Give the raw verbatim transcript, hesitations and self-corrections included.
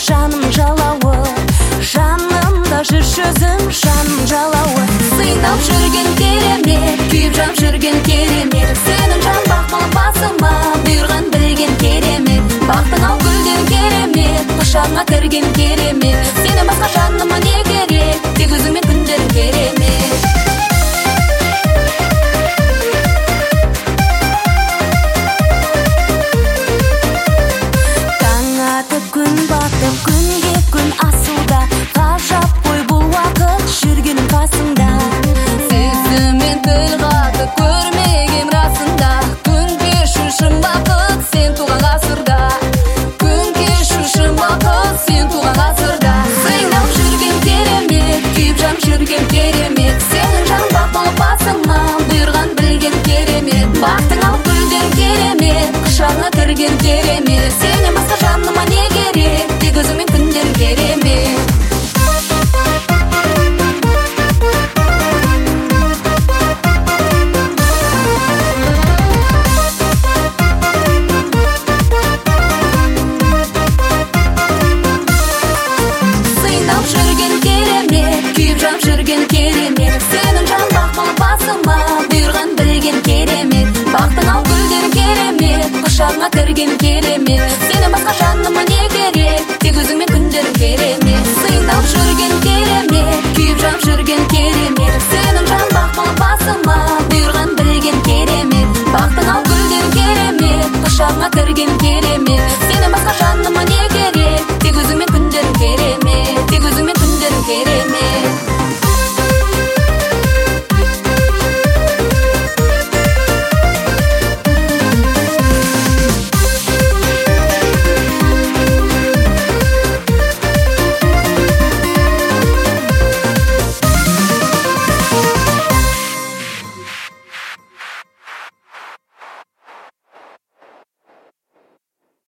жаным жалауы, жанымда жүрші өзің, жаным жалауы. Сыйнап жүрген керемет, күйіп жап жүрген керемет, сенің жан бақпыл басыма бұйырған білген керемет. Бақтың ал гүлден керемет, құшағыңа кірген керемет, сені басқа жаныма не керек, тек өзіңмен күндерің керемет. Күн батып, күнге күн асуда, ғажап қой бұл уақыт жүргенім қасыңда. Сезіммен тіл қатып көрмегем расында, күн кешу үшін бақыт сен туған ғасырда, күн кешу үшін бақыт сен туған ғасырда. Сыйнап жүрген керемет, күйіп жам жүрген керемет, сенің жан бақпыл басыма бұйырған білген керемет. Бақтың ал гүлден керемет, құшағыңа кірген керемет, сенен басқа жаныма не керек, тек өзіңмен күндерің керемет. Сыйнап жүрген керемет, күйіп жап жүрген керемет, сенің жан бақпыл басыма бұйырған білген керемет. Бақтың ал гүлден керемет, құшағыңа кірген керемет,